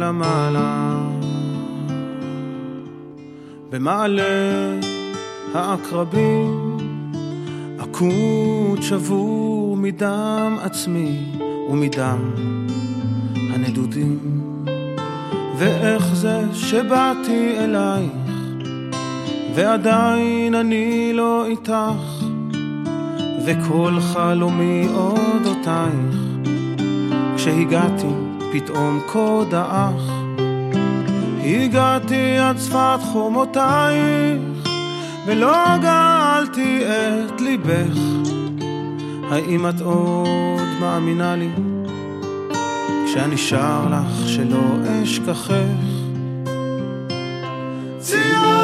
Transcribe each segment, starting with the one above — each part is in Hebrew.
מעלה מעלה במעלה העקרבים עקוד שבור מדם עצמי ומדם הנדודים ואיך זה שבאתי אלייך ועדיין אני לא איתך וכל חלומי אודותייך כשהגעתי פתאום קודאך הגעתי עד שפת חומותייך ולא גאלתי את ליבך האם את עוד מאמינה לי כשאני שר לך שלא אשכחך ציון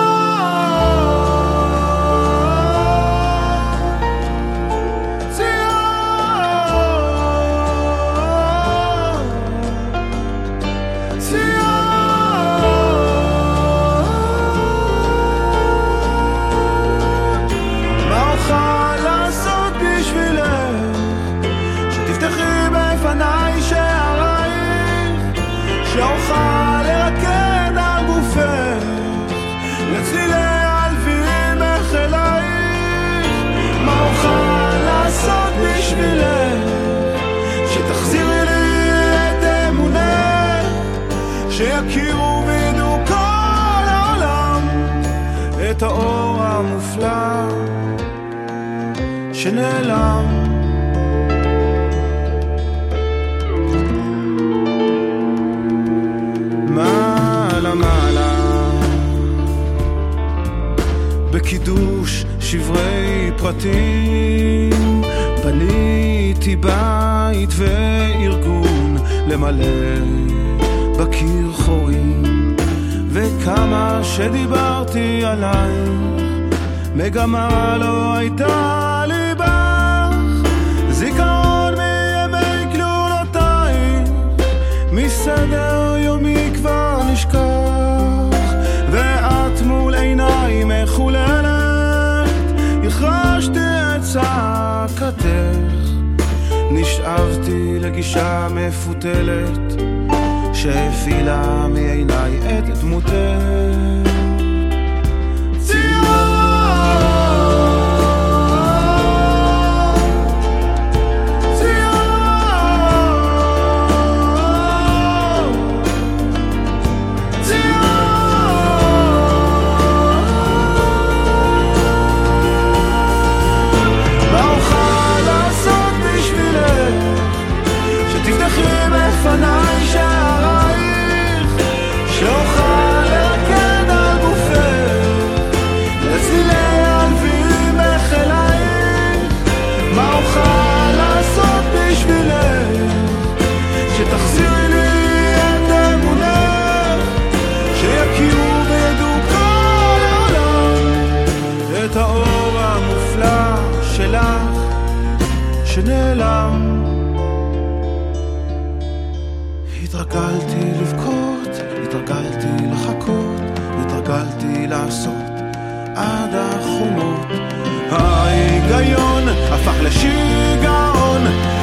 שאוכל לרקד על גופך לצלילי אלפים מחלייך מה אוכל לעשות בשבילך שתחזירי לי את אמונך שיכירו וידעו כל העולם את האור המופלא שנעלם מעלה מעלה בקידוש שברי פרטים בניתי בית וארגון למלא בקיר חורים וכמה שדיברתי עלייך מגמה לא הייתה לי בך זיכרון מימי כלולותייך מסדר יומי כבר נשכח ואת מול עיניי מחוללת החרשתי את צעקתך נשאבתי לגישה מפותלת שהפילה מעיניי את דמותך לפניי שערייך שאוכל לרקד על גופך לצלילי אלפים מחלייך מה אוכל לעשות בשבילך שתחזירי לי את אמונך שיכירו וידעו כל העולם את האור המופלא שלך שנעלם התרגלתי לבכות, התרגלתי לחכות, התרגלתי לעשות עד החומות ההיגיון הפך לשיגעון